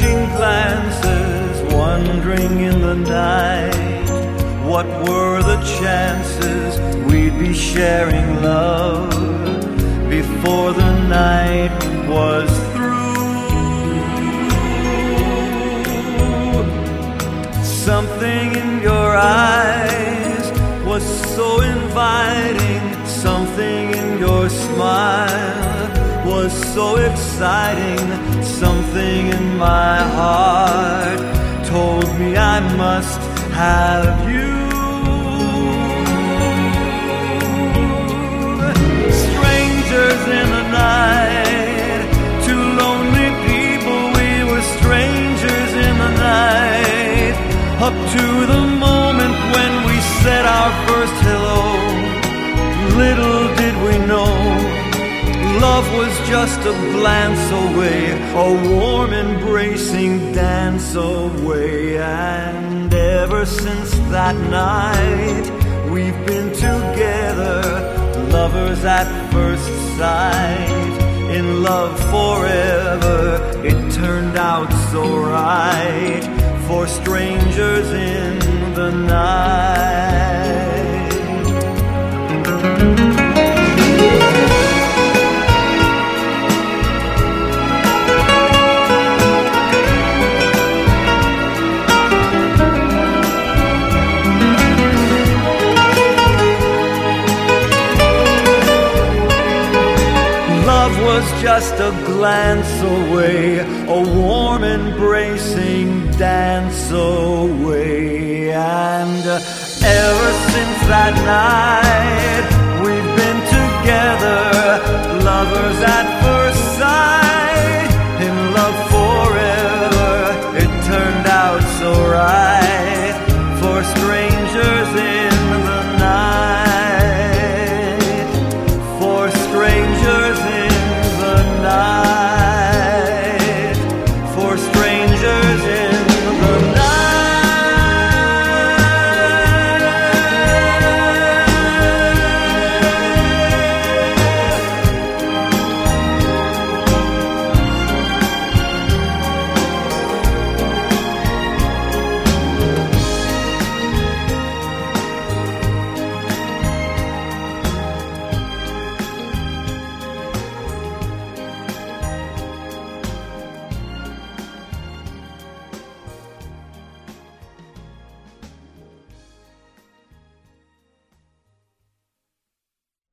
exchanging glances, wondering in the night, what were the chances we'd be sharing love before the night was through. Something in your eyes was so inviting, something in your smile was so exciting, something in my heart told me I must have you. Strangers in the night, two lonely people, we were strangers in the night, up to the moment when we said our first hello. Little did we know, love was just a glance away, a warm embracing dance away. And ever since that night, we've been together, lovers at first sight, in love forever. It turned out so right for strangers in the night. Love was just a glance away, a warm embracing dance away. And ever since that night,